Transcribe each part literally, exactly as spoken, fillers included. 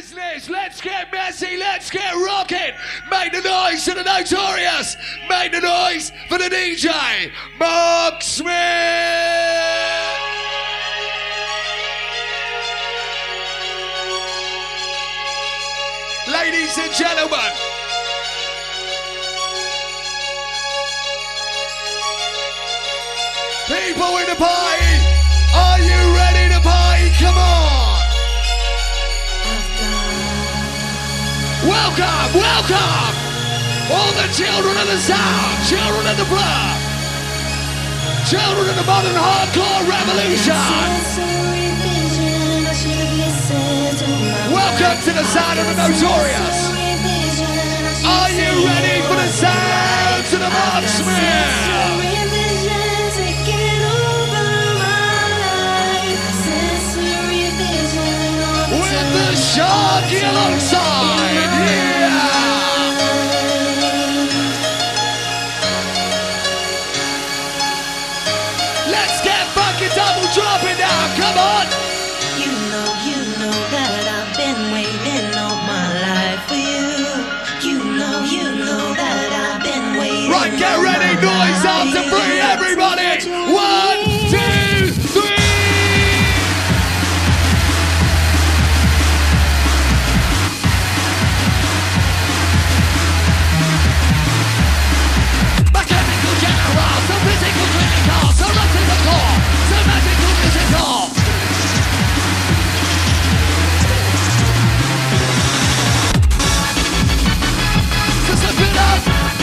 business. Let's get messy. Let's get rocking. Make the noise to the Notorious. Make the noise for the D J, Mark Smith. Ladies and gentlemen, people in the party, are you ready to party? Come on. Welcome, welcome, all the children of the sound, children of the blood, children of the modern hardcore revolution. Welcome to the sound of the Notorious. Are you ready for the sound to the Mark Smith? With the Sharky alongside, yeah! Let's get fucking double dropping now, come on! You know, you know that I've been waiting all my life for you. You know, you know that I've been waiting. Right, get ready, noise up to three, everybody! One, two, three! Mechanical general, so physical clinical, so right to the core, so magical physical. So step it up.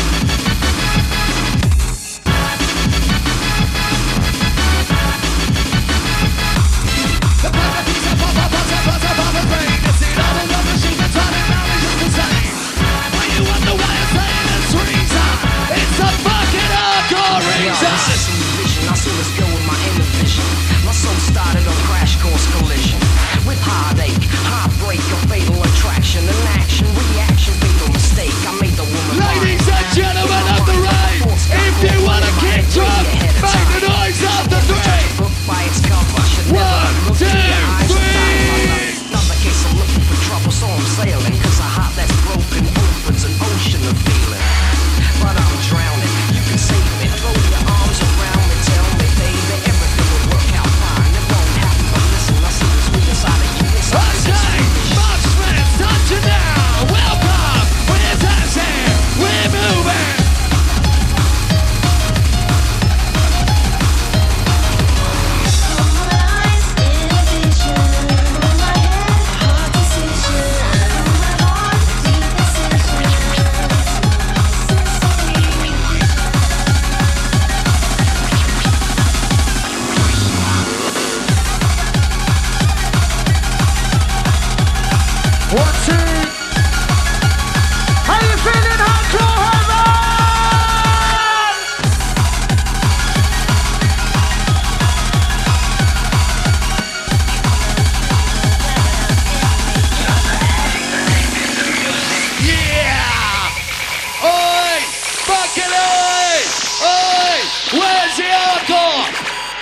The perfect piece of pop, pop, pop, pop, pop, pop, pop, brain. It's the double love machine that's running around is just the same. When you wonder why I'm saying this reason, it's a fucking hardcore reason. I saw this go with my inner vision. My soul started on crash course collision with heartache, heartbreak, a fatal attraction, an action, reaction, fatal mistake. I made the woman. Ladies and gentlemen of the rave, if you want to kick drum, make the noise after three. One, two, three. Another case I'm looking for trouble, so I'm sailing. Cause a heart that's broken opens an ocean of feeling. But I'm drowning, you can save me. Throw your arms around me, tell me, baby, everything will work out fine. It won't happen, but listen, I see the sweet inside of you. Okay, Mark Smith, touching down. Welcome, we're dancing, we're moving. One, two. How you feeling, hardcore heaven? Yeah! Oi! Fucking oi! Oi! Where's the hardcore?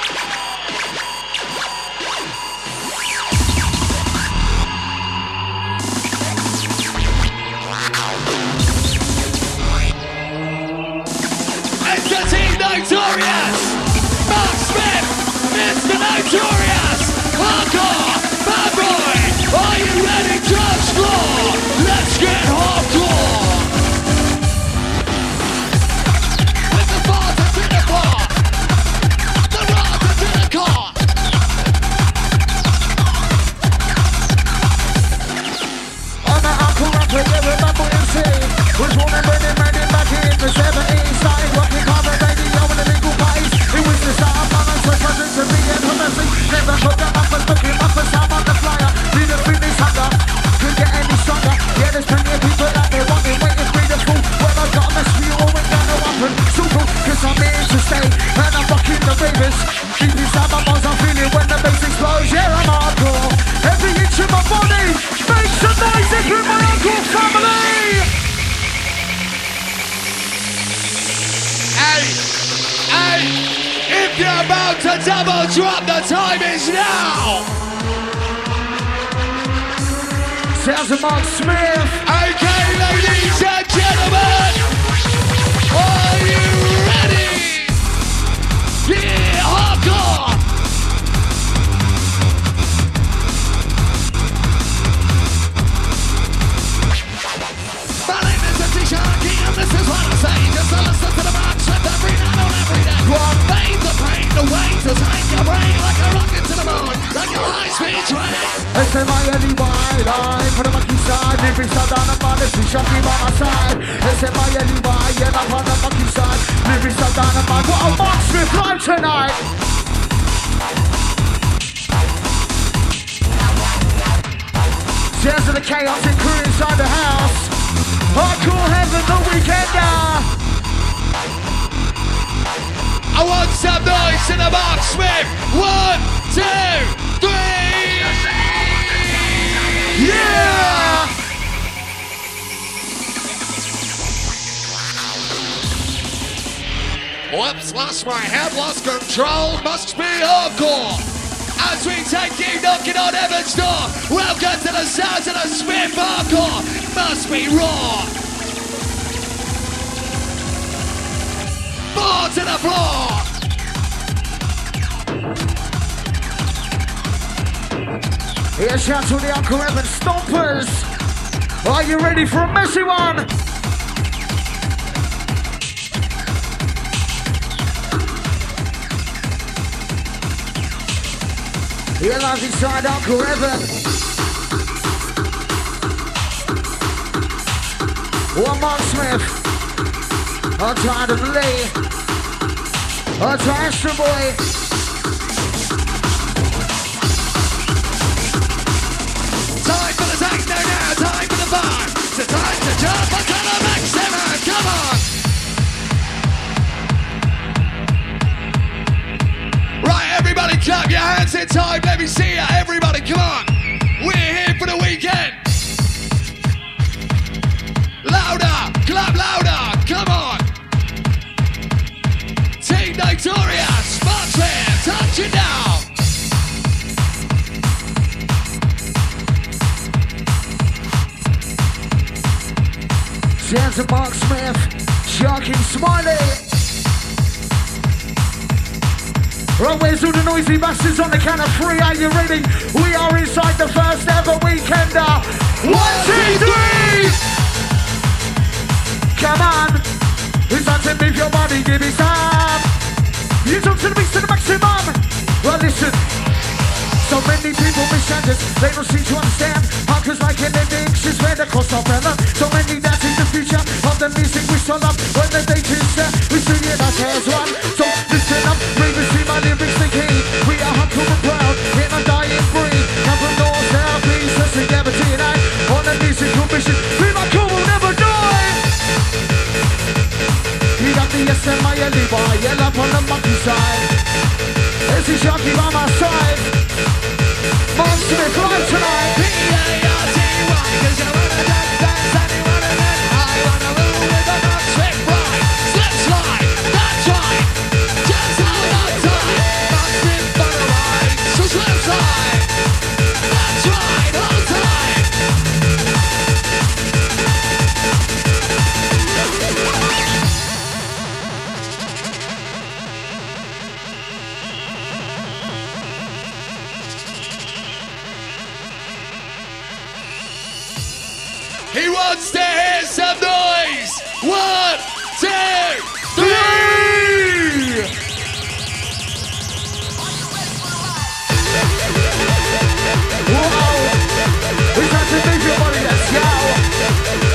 It's the Team Notorious! Mark Smith, Mister Notorious! Hardcore! Bad boy! Are you ready to explore? Let's get hardcore! With the father to the bar, the rather to the car. I'm an hardcore rapper, yeah, remember you say. Was born and bred and made it back in the seventies. Started rocking cover radio in the legal parties. It was the start of my life, so present to me and her message. Never put them up and looking up and sound on the flyer. Be the finish hunger, couldn't get any stronger. Yeah, there's plenty of people out there wanting, waiting for me to fool. Well, I got a mess for you all and down the up and super. Cause I'm here to stay, and I'm rocking the ravers. Deep inside my bones, I'm feeling when the bass explodes. Yeah, I'm hardcore. Every inch of my body makes some noise if you're my hardcore family. Hey, hey, if you're about to double drop, the time is now. Sounds of Mark Smith. Okay, ladies and gentlemen, are you ready? Yeah, hardcore. My name is T Sharky and this is what I say. Just to listen to the Mark Smith every night on every day. One vein to brain, the way to take your brain like a rocket to the moon, like a high-speed train. S M I L E Y, line for the monkey side. Lyrics are down upon the T Sharky by my side. S M I L E Y, yeah, up on the monkey side. Lyrics are down upon. What a Mark Smith live tonight. Shares of the chaos and crew inside the house. Hardcore heaven, the weekender. I want some noise in the Mark Smith. One, two, three. Yeah! Whoops, lost my head, lost control. Must be hardcore. As we take you knocking on Heaven's door. Welcome to the sounds of the Smith hardcore. Must be raw. More to the floor. Here's shout to the Uncle Evan Stompers. Are you ready for a messy one? Here lies inside Uncle Evan. One Mark Smith. I'll try to play. I'll try Astro Boy. Time for the techno now, time for the bar. It's the time to jump until the maximum. Come on. Right, everybody clap your hands in time. Let me see ya. Everybody, come on. We're here for the weekend. Louder, clap louder. Come on. Team Notorious, Smartfare, touch it down. Sounds of Mark Smith, Sharky Smiley. Right, where's all the noisy bastards on the count of three? Are you ready? We are inside the first ever weekender. One, two, three! Come on! It's time to move your body, give me some. You talk to the beast to the maximum. Well, listen. So many people misunderstand, they don't seem to understand. Hunkers like an addiction, spread across our brother. So many that's in the future of the music we saw up. When the date is set, we see it as as one. So listen up, bring me see my lyrics the key. We are hardcore and proud, in a dying breed. Come from north, south, east, us together tonight. On a musical mission, we like cool will never die. You got the S M I L E Y, yell up on the monkey side. This is Sharky by my side. Mark Smith live tonight. P A R T Y, cause you wanna dance, dance, and you wanna dance. I wanna move with the Mark Smith ride. Slip slide, that's right. Just hold on tight. Mark Smith for the ride. So slip slide. That's right, hold tight. He wants to hear some noise. One, two, three. Whoa! We got to move your body, let's go!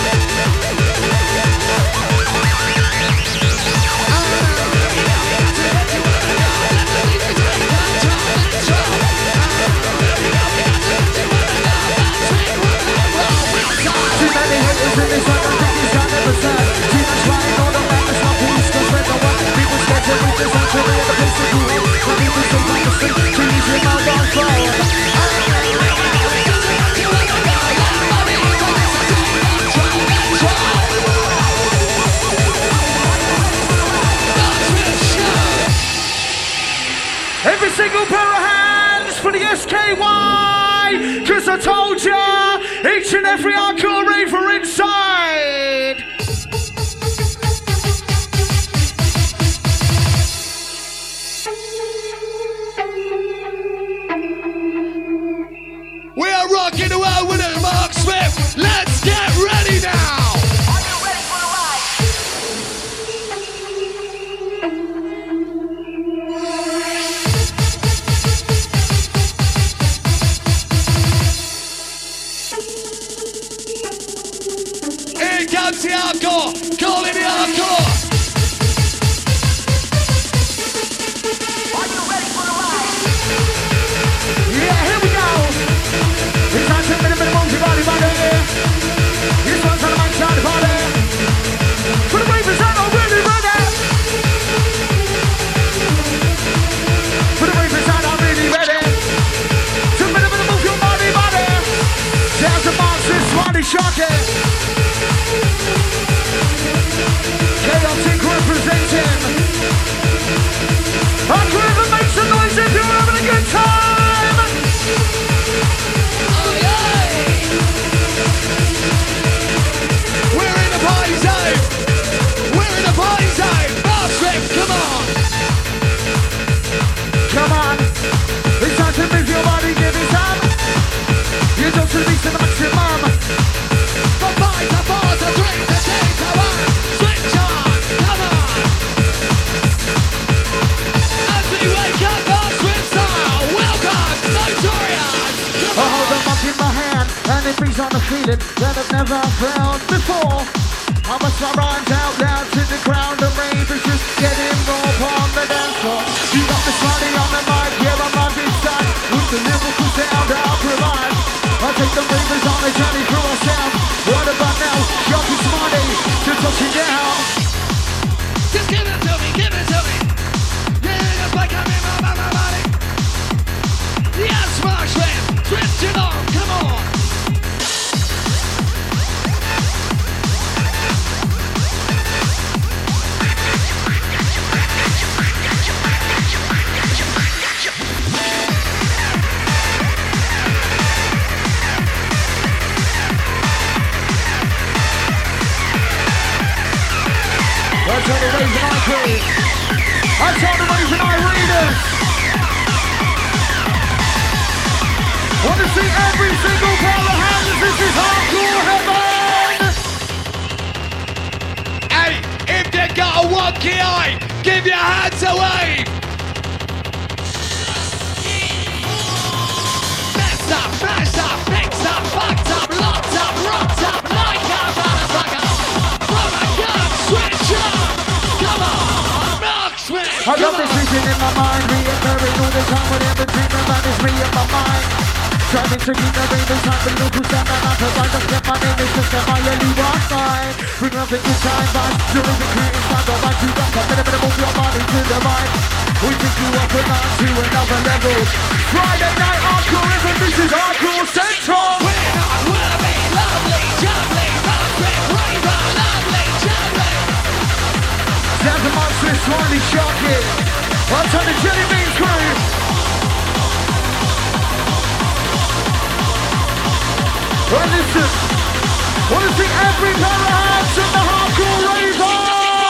Too many haters in this one, I think he's got never said. Too much lying on the man, it's not police, don't spread the word. People scared to reach this and to real the place to do it. When people so like to sing, to use your mouth on fire. Every single pair of hands for the S K Y! tonight, cause I told ya, each and every hardcore raver inside. We are rocking the world with a Mark Smith. Let's get ready now. Are you ready for the ride? Here comes the hardcore. Call it the hardcore. Are you ready for the ride? Yeah, here we go. It's time to minute, minute, move body, body. This one's on the mic side, body. For the ravers, I'm not really ready. For the ravers, I'm not really ready. Two minute, minute, move your body, body. Sounds of monsters, Swanee shocking. Chaotic representing. Our driver makes some noise if you're having a good time. Oh, yeah. We're in the party zone. We're in the party zone. Mark Smith, come on. Come on. It's time to move your body, give it some. You don't release to the maximum. From five to four to three to two to one. Switch on, come on. As we wake up, Mark Smith style. Welcome, Notorious. I hold the mic in my hand, and it brings on a feeling that I've never felt before. I must my rhymes out loud to the crowd, the ravers just getting rope on the dance floor. You got the Swanee on the mic, yeah, I'm on this side. With the lyrical sound I'll provide. I take the ravers on a journey through our sound. What about now? Shocking Swanee to touch it down. Just give it to me, give it to me. Yeah, just like I'm in my, my, my body. Yes, Mark Smith, switch it on, come on. I told the Raven I crew. I told the Raven I readers. Want to see every single pair of hands. This is hardcore heaven. Hey, if you got a wonky eye, give your hands a wave. Messed up, mashed up, mixed up, fucked up, locked up, rocked up, like a motherfucker. From a gun, switch up. Come on, Mark Smith. I got this vision in my mind, reoccurring all the time. Whenever dreaming about this me in my mind. Driving to keep the ravers time, but look who's down and I provide. Don't get my name, it's just a my only one sign. Bring up the good time, vibes, you're in the creating time. Don't mind you up, I'm gonna move your body to the right. We take you up and on to another level. Friday night hardcore, and this is Hardcore Central. We're not wanna be lovely, jubbly, Mark Smith, raver, lovely, jubbly. Sounds of monstrous, Swanee shocking. I'll turn the Jelly Bean crew. Well, listen, wanna see every pair of hands in the hardcore raver.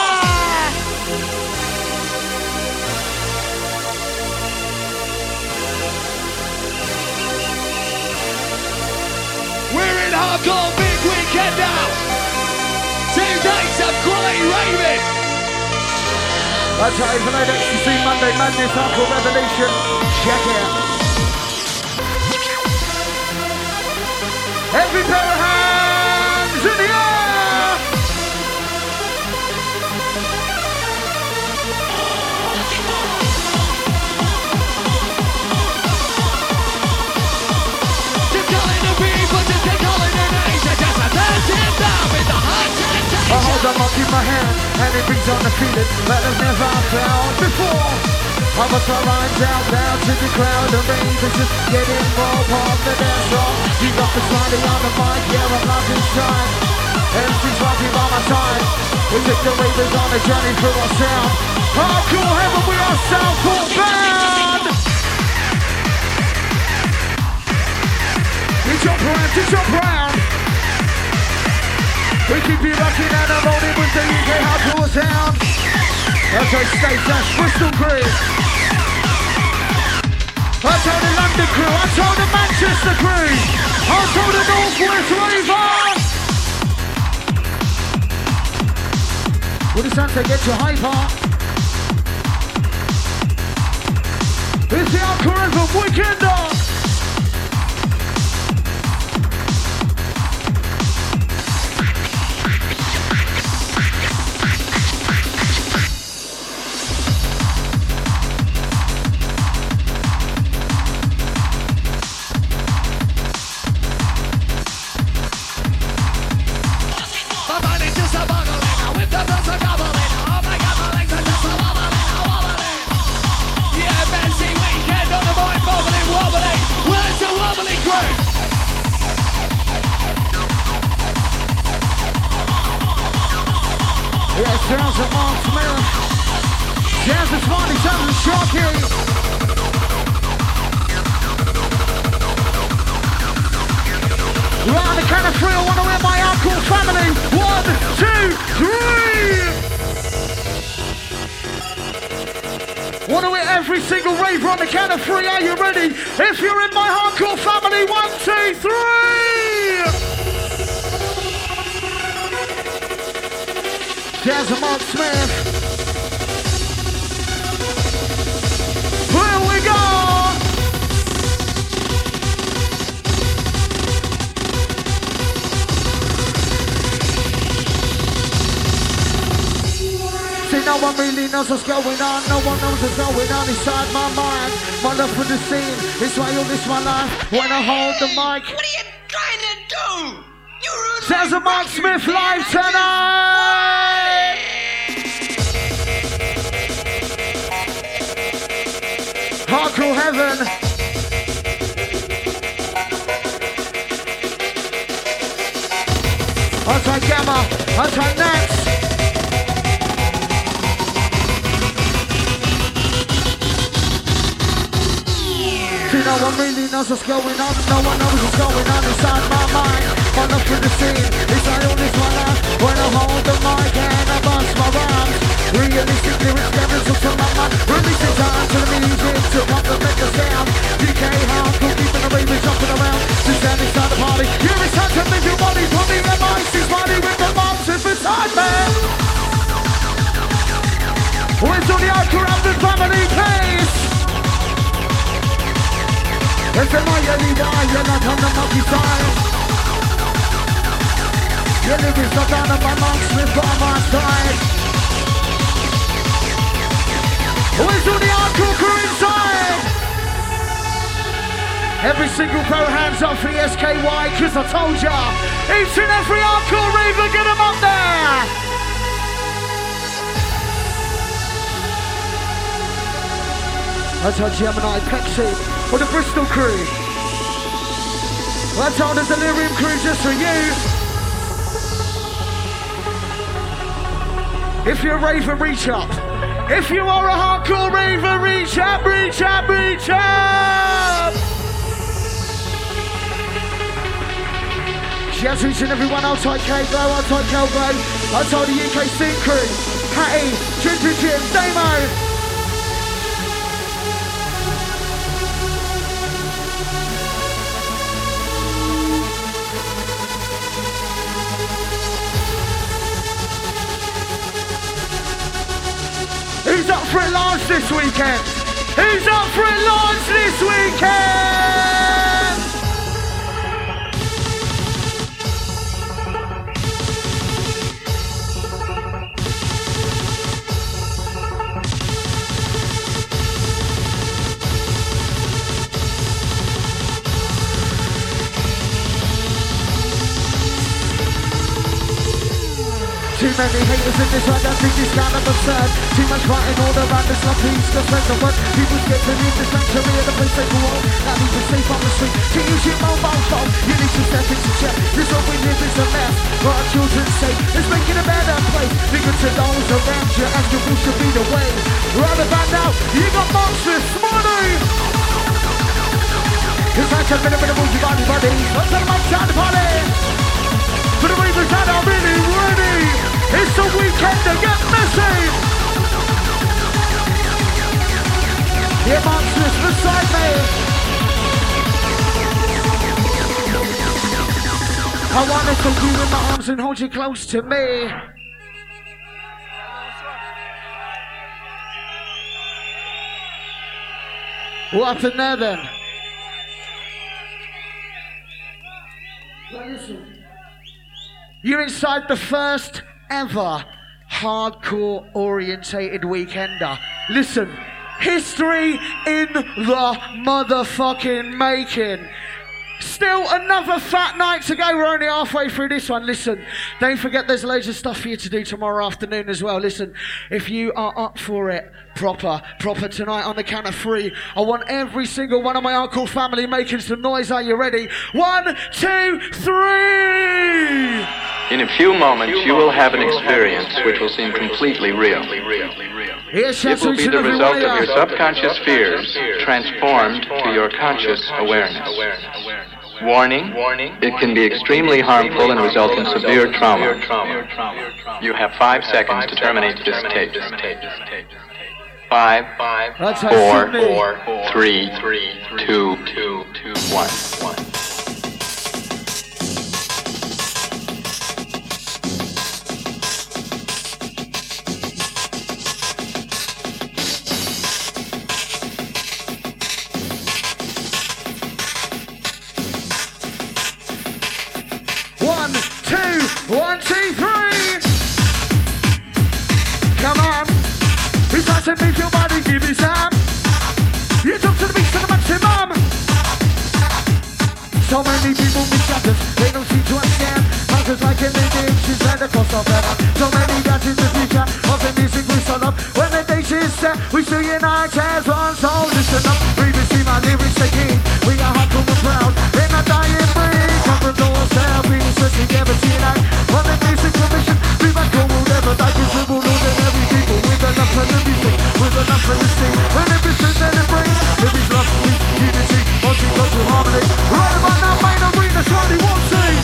We're in hardcore big weekend now. Two days of great raving. That's right, for that Ecstasy Monday Madness Hardcore Revolution. Check it out. Every pair of hands in the air. Just calling the people, just keep calling their names. Just a dancing down with the high temptation. I hold the mic in my hand, and it brings on the feeling that I've never felt before. I must my rhymes out loud to the crowd, the ravers just getting more on the dance floor. You got the Swanee on the mic, yeah, I'm lost inside. M C's rocking by my side. We take the ravers on a journey through our sound. Hardcore heaven, we are Southport band. time to jump round. We keep you rocking and I'm rolling with the U K hardcore sound. That's our state dash Bristol crew. I told the London crew, I told the Manchester crew, I told the Northwest Raver. What does that say? Get your hyper. It's the hardcore anthem, Weekender. Sounds of Mark Smith. Sounds of Smarty, sounds of Sharky. Right on the count of three, I want to win my hardcore family. One, two, three. Want to win every single raver on the count of three. Are you ready? If you're in my hardcore family, one, two, three. There's a Mark Smith. Here we go. See, no one really knows what's going on. No one knows what's going on inside my mind. My love for the scene is why you miss my life when I hold the mic. What are you trying to do? You're There's a Mark Smith live tonight. Hardcore heaven. Anti-Gamma, anti-Nats. See, no one really knows what's going on. No one knows what's going on inside my mind. My love for the scene is I only my life when I hold the mic and I bust my rhymes. Realistic lyrics never took to my mind. Releasing time to the music to complement the sound. U K hardcore keeping the ravers jumping around. To stand inside the party. Here it's time to live your body. Put me in my icy's body with the bombs if it's time, man. It's on the hardcore of the family pace. It's a my leader, you're not on the monkey side. Your lyrics are down on my monks with by my side. Where's all the hardcore crew inside? Every single pair of hands up for the S K Y, cause I told ya, each and every hardcore raver, get them up there! I told Gemini, Pepsi. For the Bristol crew. Well, I told the Delirium crew just for you. If you're a raver, reach up. If you are a hardcore raver, reach up, reach up, reach up. Shouts to each and everyone outside K-Glow, outside K-Glow. I told the U K Scene crew. Hattie, Ginger Jim, Damo. Who's up for it large this weekend? Who's up for it large this weekend? Too many haters in this one, I think it's kind of absurd. Too much fighting all around, there's no peace, no sense of word. People get to leave the sanctuary of the place they go home. Not even safe on the street, to use your mobile phone. You need to step into check, this what we live is a mess. For our children's sake, let's make it a better place. Be good to those around you, and your will should be the way. Right about now, you got monsters, money! Cause I ten minute minute move your body body. Let's have a mic sound party. For the reasons that are really ready. It's the weekend to get messy. Yeah, monsters beside me. I wanna take you in my arms and hold you close to me. What happened there then? Well, listen. You're inside the first ever hardcore orientated weekender. Listen, history in the motherfucking making. Still another fat night to go. We're only halfway through this one. Listen, don't forget there's loads of stuff for you to do tomorrow afternoon as well. Listen, if you are up for it, proper, proper tonight on the count of three, I want every single one of my hardcore family making some noise. Are you ready? One, two, three! In a few moments, you will have an experience which will seem completely real. Yes, It will be the result of your subconscious fears transformed to your conscious awareness. Warning, it can be extremely harmful and result in severe trauma. You have five seconds to terminate this tape. Five, four, three, two, one. One, two, one, two, three. Come on. Who's that to move your body? Give me some. You talk to the beat to the maximum. So many people miss others. They don't seem to understand. Hunters like an inches and the cost of heaven. So many guys in the future of the music we start up. When the day is set, we still unite as one. So listen up. Read and see my lyrics taking. We are hardcore and proud. In a dying breed. Come from doors down. We just together tonight. On the music commission. We might go whatever. Like it's dribbled on and every people. With enough for the music. With enough for the scene. When everything that it brings. If it's love, peace, unity. Multicultural harmony. Right about now, main arena. Slightly one scene.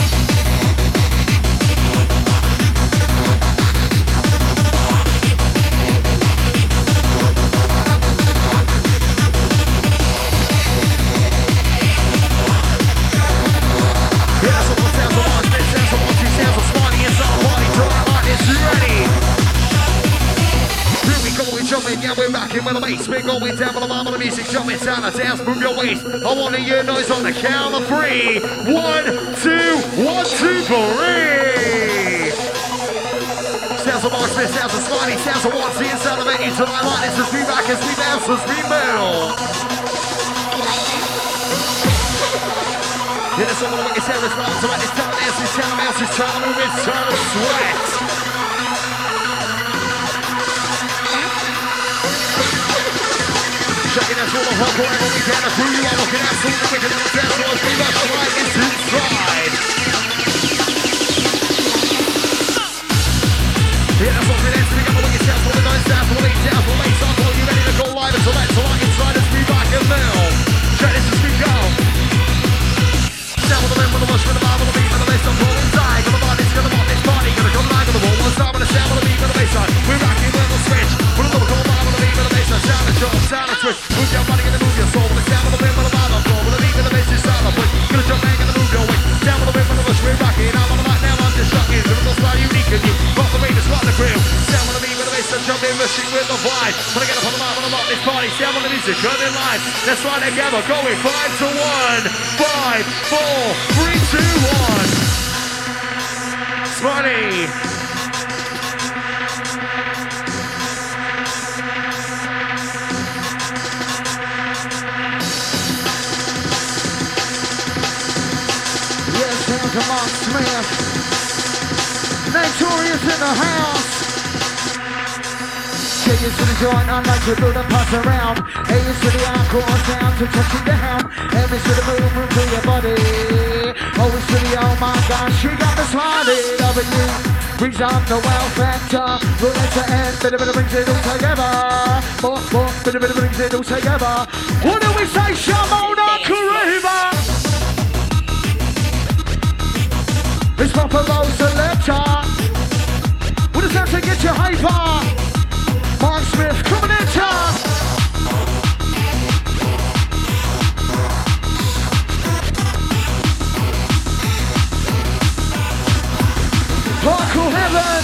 Yeah, we're rocking with the bass. We're going down with the mom of the music. Jumping down the dance, move your waist. I want to hear noise on the count of three. One, two, one, two, three. Sounds of Mark Smith, sounds of Slidey, sounds of one, see it, sound of eight. To my line, this is we rock as we dance, as we move. Yeah, that's all the way it's here, it's round to right. It's time to dance, it's time to bounce, it's time to move, it's time to sweat. Checking out all the hardcore and we can through you are looking absolutely wicked on the dance floor as we rush right into inside. Yeah, that's what we're dancing together with yourself for the nice dance for the late dance for the late time. Are you ready to go live and select to light inside as we rock and mill? Check this as we go. Down with the limb, with the rush, with the bar, with the beat, with the bass, I'm rolling inside. Got the body's gonna want this party, gonna come live with the wall, one side with the sound, with the beat, with the bass line. We're rocking with the switch, with a little cold bar, with the beat, with the bass line. Sound and jump, sound and twist. Move your body and move your soul. With the sound of the wind, with the vibe on floor. With the beat, with the bass, it's sound of push. Gonna jump back and move your way. Down with the wind, with the rush, we're rocking. I'm on the mic now, I'm just shocking. Doing the style unique and you. Rock the beat, it's rock the crew. Sound with the beat, with the bass, and jump in, rushing with the vibe. When I get up on the mic, when I'm on this party, sound with the music, coming live. Let's ride together, going five to one. Five, four, three, two, one. Smarty. Come on, Smith. Notorious in the house. Take it to the joint, I like to build and pass around. Hey, it's to the hardcore sound to touch it down. And it's to the movement to your body. Oh, it's to the, oh my gosh, she got the sliding over you. Reach He's on the welfare factor. We'll let the end. Bit of it brings it all together. More, more, bit of it brings it all together. What do we say, Shamona Kariba? It's proper roll selector. What does that to get you hyper? Mark Smith coming in town. Hardcore heaven.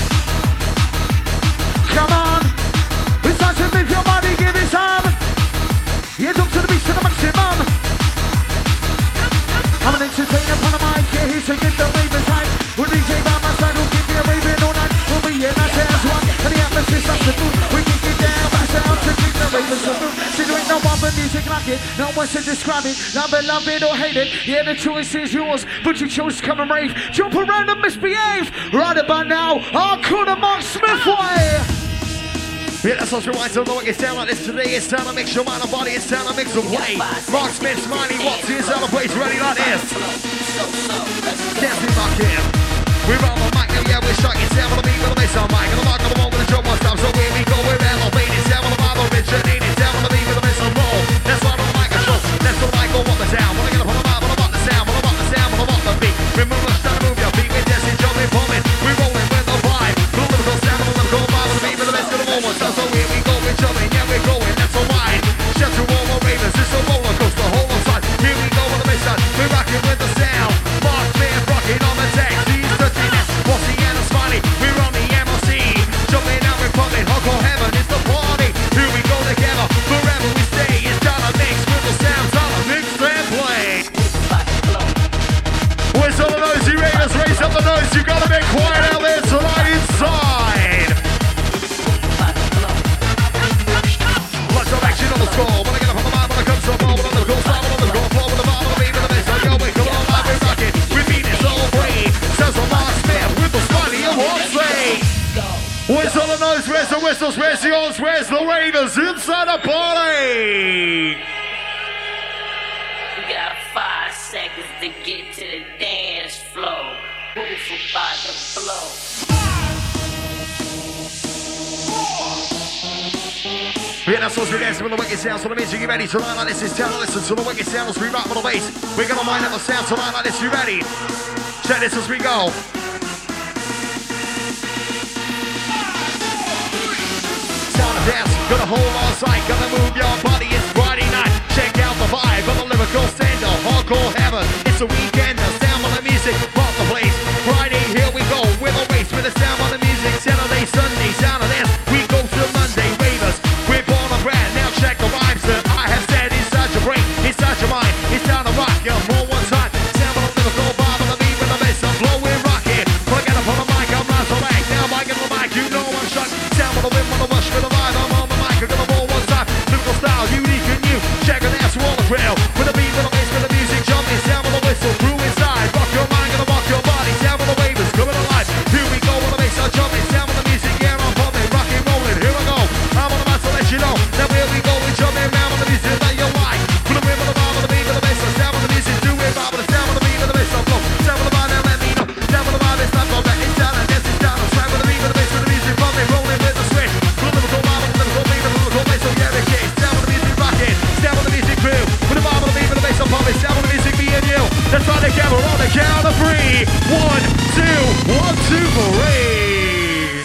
Come on. It's time to move your body, give it some. Head up to the beast to the maximum. I'm an entertainer on the mic, yeah, he's taking the ravers high. We'll D J by my side, we'll keep you raving all night. We'll be in our hands one, and the atmosphere starts to move. We kick it down, back down to keep the ravers to move. See, there ain't no other music like it, no one to describe it. Love it, love it or hate it, yeah, the choice is yours. But you chose to come and rave, jump around and misbehave. Right about now, I'll call the Mark Smith way. Yeah, that's what's right, so know it sound like this today. It's time to mix your mind and body, it's time to mix and play. Mark Smith, Smiley, Watts, here's all the place ready like this. Dancing back in. We're on the mic, yeah, we're striking sound on the beat with the bass on mic. And the mark on the wall with the drum one stop, so here we go, we're elevated. Sound on the vibe, originated. Sound on the beat with the bass on roll. That's why on the mic control. That's the mic, go up the sound. Wanna get up on the vibe, wanna rock the sound, wanna rock the sound, wanna rock the beat. Remember, let's try to move your feet, we're dancing, jumping, bombing. We're rolling with the vibe. The lyrical sound, the lyrical vibe, on the beat with the bass on the wall one stop. So here we go, we're jumping, yeah, we're going, that's a ride. Shout to all the ravers, it's a roller coaster, hold on tight. Here we go on the bass side, we're rocking with the sound. Mark Smith rocking on the deck, he's touching it. What's the end of Smiley? We're on the M L C. Jumping out, we're pumping, hardcore heaven, it's the party. Here we go together, forever we stay. It's time to mix with the sounds, time to mix and play. Where's all the nosy ravers? Raise up the nose, you gotta be quiet out there tonight inside. Lots of action on the score. Wanna get up on the mind when it comes to the ball. When the goal start, when the goal flow, when the vibe, when the beat, when the bass. Yo, we come on, live, we're rocking. We beat it so free. Sounds like Mark Smith with the Smiley and Watsley. Where's all the noise? Where's the whistles? Where's the odds? Where's the ravers inside the party? You got five seconds to get to the dance floor. Move about the flow. Yeah, that's what's we're dancing with the wicked sounds. So the music, you ready? Tonight like this is time to listen to the wicked sounds. We rock with the bass. We're gonna mind up the sound tonight like this. You ready? Check this as we go. Time to dance, gonna hold on sight, gonna move your body. It's Friday night. Check out the vibe of the lyrical sender. Hardcore heaven. It's a weekend. The sound on the music, rock the place. Friday, here we go with a race with the sound on the music. Saturday, Sunday, sound of this. We go to Monday, ravers. We're born on brand. Now check the rhymes that I have said inside your brain, inside your mind. It's time to rock you more one time. Sound on the lyrical vibe on the beat with the bass. I'm blowing rocking. When I get up on the mic, I'm right on back. Now I get on the mic, you know I'm shut. Sound on the rim, on the rush with the vibe. I'm on the mic, I'm gonna roll one time. Lyrical style, unique and new. Check it out to all the crowd. With the beat, with the bass, with the music, jumping. Sound on the whistle, through inside. Rock your mind, gonna rock your body. Sound on the ravers, coming alive. Here we go on the bass, I'm jumping. Sound on the music, yeah, I'm pumping. Rocking, rolling, here I go. I'm on the mic to let you know. Now here we go, we jumping round on the music that you like. With the rim, on the vibe, on the beat, with the bass. Sound on the music, do it vibe, with the sound on the beat, with the bass. I'm flow. Sound on the vibe, now let me know. Sound on the vibe, it's not gonna it's down, and this is down. I'm swag with the beat, with the bass, with the music, pumping, rolling with the switch. With the lyrical vibe, with the lyrical beat, with the lyrical bass. So yeah, it's it. Sound on the music, rocking. Sound on the music, crew. With the vibe, on the beat, with the bass. I'm pumping. Sound on the music, me and you. Let's ride together on the count of three. One, two, one, two, three.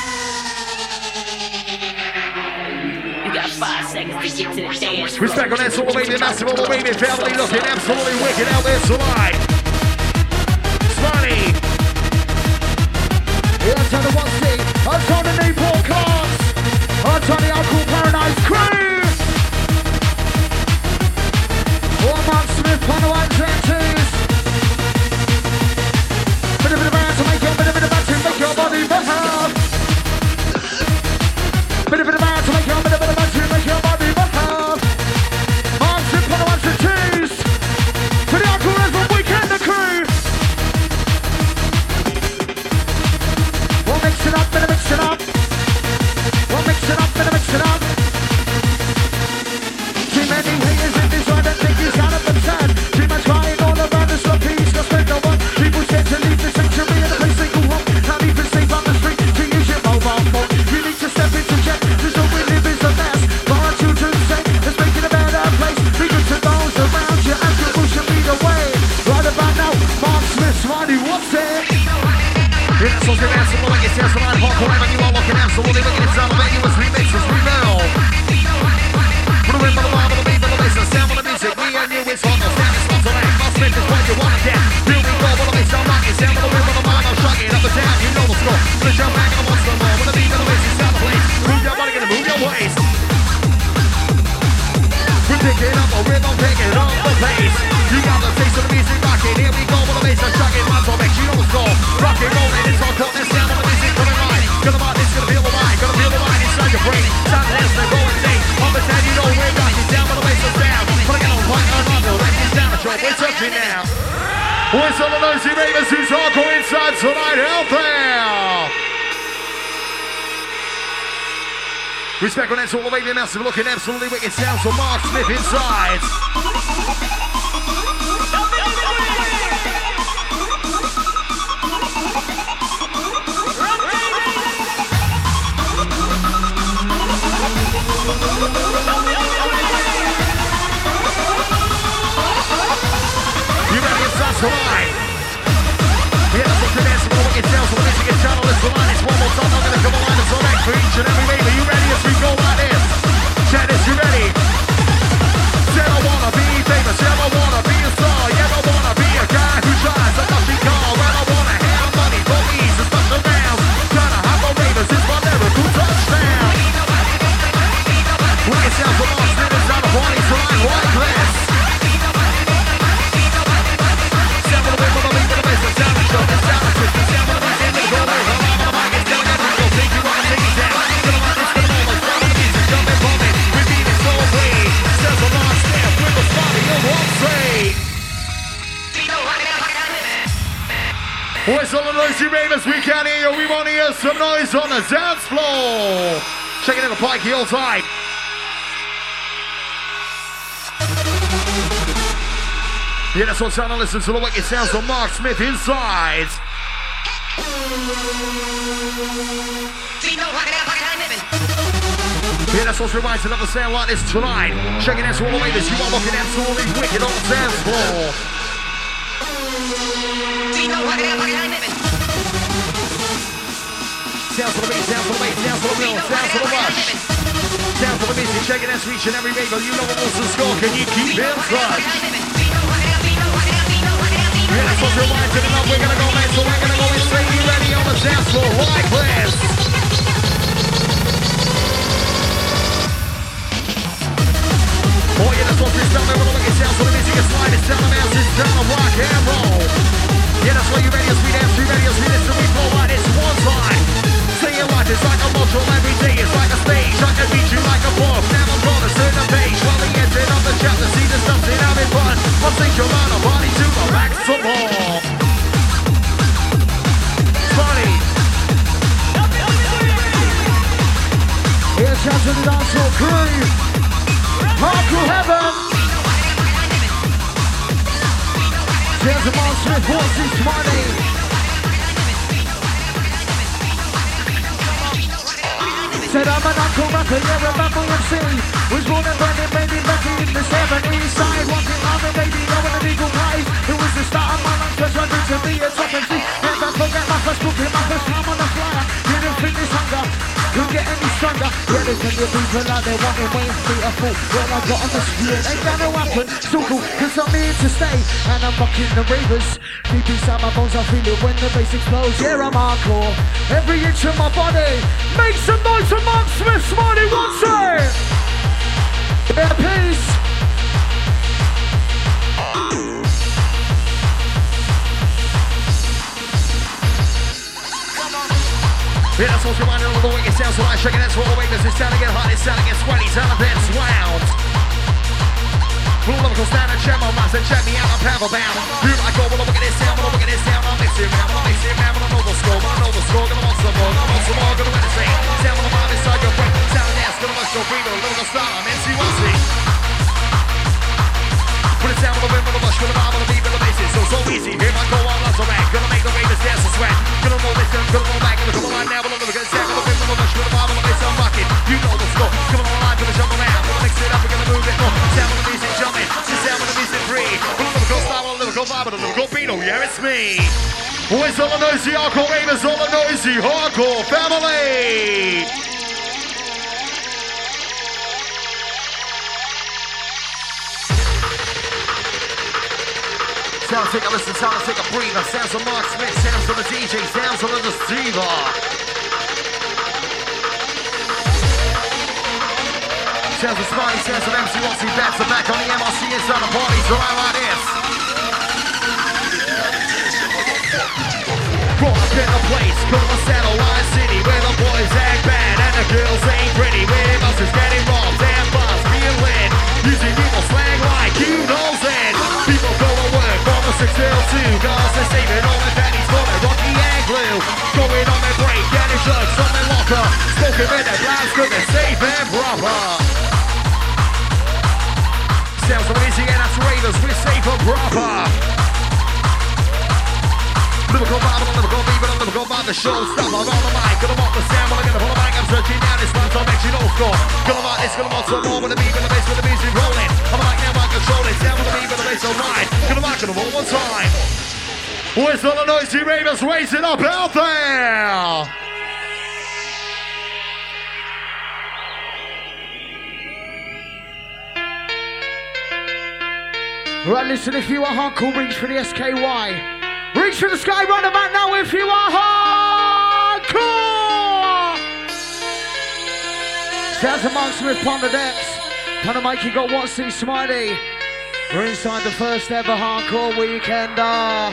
You got five seconds to get to the dance floor. Respect on that sort of waving, massive all the waving family looking absolutely wicked out there tonight. Smiley. Yeah, I'm Tony Watsley. I'm Tony Newport Clarks. I'm Tony Uncle Paradise Crew. Oh, Mark Smith on the ones and twos. Bit of a band to make your, bit of a band to make your body better. Bit of a band to make your, bit of a band to make your body better. Mark Smith on the ones and twos. For the Uncle River Weekend the crew. We'll mix it up, better mix it up. We'll mix it up, better mix it up. Too many haters in this one that think he's out of the sun. Too much Yeah, so good answer, the wicked sounds tonight. Hardcore heaven, you are looking absolutely wicked. It's all about you as remixes, rebuild. For the rim of the bar, the beat, the bass, the sound of the music. Me and you, it's hot, no sound, it's not tonight. Boss Smith is what you want to get. Here we go, the bass, I'm rocking. Sound of the rim of the bar, I'm shocking. Up and down, you know the score. Gonna jump back and I want some more. With the beat, the bass, it's out of place. Move your body, gonna move your waist. We're picking up a rhythm, taking on the pace. You got the taste of the music rocking. Here we go, with the bass, I'm shocking. Mine's all make you know the score. Rock and roll, and it's all caught. That sound of the music coming right. Gonna mind, it's gonna feel the line. Gonna feel the line inside your brain. Sound less than go insane. Up and down, you know we're rocking. Down with the bass, it's down. But I got on point, I'm on the right. It's down, it's right. We're touching now. Where's all of those ravers who's hardcore inside tonight out there? Respect on that all the way, the massive looking absolutely wicked sounds from Mark Smith inside. You ready inside tonight? Yeah, that's what good answer, all the wicked sounds from the music and channel. It's the line, it's one more time, I'm gonna come on line, it's on next for each and every baby. You ready as we go like this? Janice, you ready? Said I wanna be famous, yeah, I wanna be a star, yeah, I wanna be a guy who drives a luxury car, and I wanna have money for ease and special rounds. Tryna have no ravers, it's my lyrical touchdown. Wicked sounds from Mark Smith inside the party tonight, white glass. Sound of the wind, the beat, the bass, the sound of the show, the sound of twist, the sound of the music, and the go away. The line of the mic is down, and we go take you on and take it down. Gonna mind this, gonna moment, sound of the music, jump and bump it, repeat it so away. Says a Mark Smith with the body of one say. Where's all the noisy ravers? We can't hear you, we wanna hear some noise on the dance floor. Checking in the Pike Hill side. Yeah, that's what's trying to listen to the wicked sounds of Mark Smith inside. Yeah, that's what's reminding of the sound like this tonight. Checking out all the way this, you are looking absolutely wicked on the dance floor. Sounds for the beat, sounds for the bass, sounds for the mill, sounds for the rush. Sounds for the music, checking out each and every raver. You know what wants to score, can you keep in touch? Yeah, that's what's reminding enough. We're gonna go, man, so we're gonna go insane. You ready on the dance floor, right, class? Oh yeah, that's what's this down there with the wicked sounds for the music and slide. It's down the mouse, it's down the rock and roll. Yeah, that's why you ready as we dance, you ready as we listen, we flow like this one time. Say it like it's like a module every day, it's like a stage. I can beat you like a book, now I'm gonna turn the page. While the ending of the chapter, see there's something having fun. I'll take your mind and body to the maximum. Funny. Here's shout to the dancehall crew. Hardcore heaven. Here's a Mark Smith, what's his money? Said I'm an uncle rapper, yeah, remember M C. Was born and bred in maybe back in the seventies. Started walking on the baby, going to legal parties. It was the start of my life, cause I need to be a top M C. Never forget my first book, my first time on the flyer. Didn't think this hunger could get any stronger. Yeah, there's plenty of people out there wanting ways to be a fool. Well, I got on the street, ain't gonna happen. So cool, cause I'm here to stay. And I'm rocking the ravers. Deep inside my bones, I feel it when the bass explodes. Yeah, I'm hardcore. Every inch of my body. Make some noise for Mark Smith, Smarty, one say. Yeah, peace. Yeah, that's what's reminding of the wicked sounds so I shaking that's all the way. This is time to get hot, it's time to get sweaty, time to dance round. Blue lyrical stand and check my minds and check me out, I'm power bound. Here I go, well, look at this sound, well, look at this sound. I'll mix it, man, I'll mix it, man, but I know the score, but I know the score. Gonna want some more, gonna want some more, gonna win the same. Sound on the mind inside your brain, sound and dance, gonna watch your breathe, a lyrical style, I'm N C one C. Put it down with the wind, with the rush, with the vibe, with the beat, with the bass, it's so, so easy. Here I go, I'm lots of rag, gonna make the ravers dance and sweat. Gonna roll this, gonna roll back, gonna come on now, but I'm gonna sound, with the wind, with the rush, with the vibe, with the bass, I'm rocking. You know the score, come on line, gonna jump around, gonna mix it up, we're gonna move it more. Sound with the music jumping, sound with the music free. With a lyrical style, with a lyrical vibe, with a lyrical beat, oh yeah, it's me. Where's all the noisy hardcore ravers, all the noisy hardcore family? Sounds take a listen, sounds take a breather. Sounds of Mark Smith, sounds of the D J, sounds of the deceiver. Sounds of Spotty, sounds of M C Watson, that's the back on the M R C inside the party, so I like this. Brought up in a place called the Satellite City, where the boys act bad and the girls ain't pretty. Where us is getting robbed and bars being lit, using people slang like you knows it. People go to work from the six till two, girls are saving all their daddies for their Rocky and glue. Going on their break, getting drugs from their locker, smoking in their blinds cause they're safe and proper. Sounds of Louisiana to Ravers, we're safe and proper. Lyrical vibe, I'm lyrical beat, but I'm lyrical vibe, the show stuff. I'm on the mic, gonna want the sound, when I get up on the mic, I'm searching down this rhymes, I'll make you no score. Gonna want this, gonna want some more, with the beat, with the bass, with the music rolling. I'm like now, I control it, sound with the beat, with the bass, alright. Gonna rock it one more time. Where's all the noisy ravers, raise it up out there? Right, listen, if you are hardcore, reach for the S K Y. Reach for the sky right about now if you are hardcore! Sounds of Mark Smith on the decks. On the mic you got Watsy Smiley. We're inside the first ever hardcore weekender.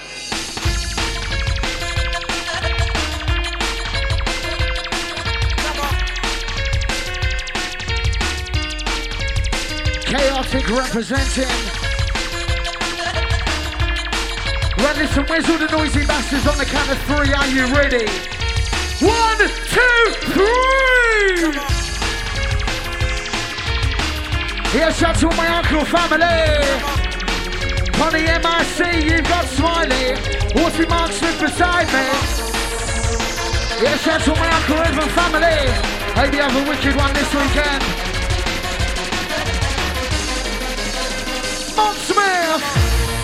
Chaotic representing. Right, listen, where's all the noisy bastards on the count of three? Are you ready? One, two, three! Yes, shout to all my uncle family. On the M I C, you've got Smiley. What's Mark Smith beside me? Yes, shout to all my uncle Evan family. Hope you have a wicked one this weekend. Mark Smith!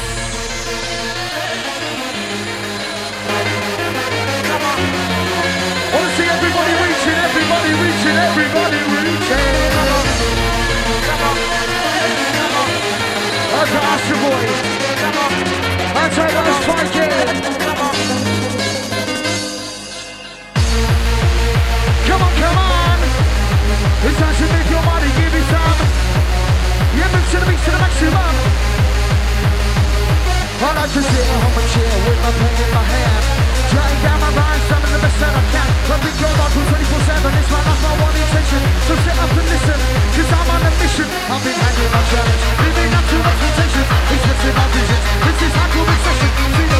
I want to see everybody reaching, everybody reaching, everybody reaching. That's our Astra boys. That's how I was fighting. Come on, come on. It's time to make your money, give me some. Yeah, move to the beat, to the maximum. I like to sit on my chair with my pen in my hand. Trying down my rhymes, some of the best that I can. But we go back from twenty-four seven, it's my life, my one intention. So sit up and listen, cause I'm on a mission. I've been hanging my challenge, living up to my temptation. Expressing my visions, this is hardcore obsession. See the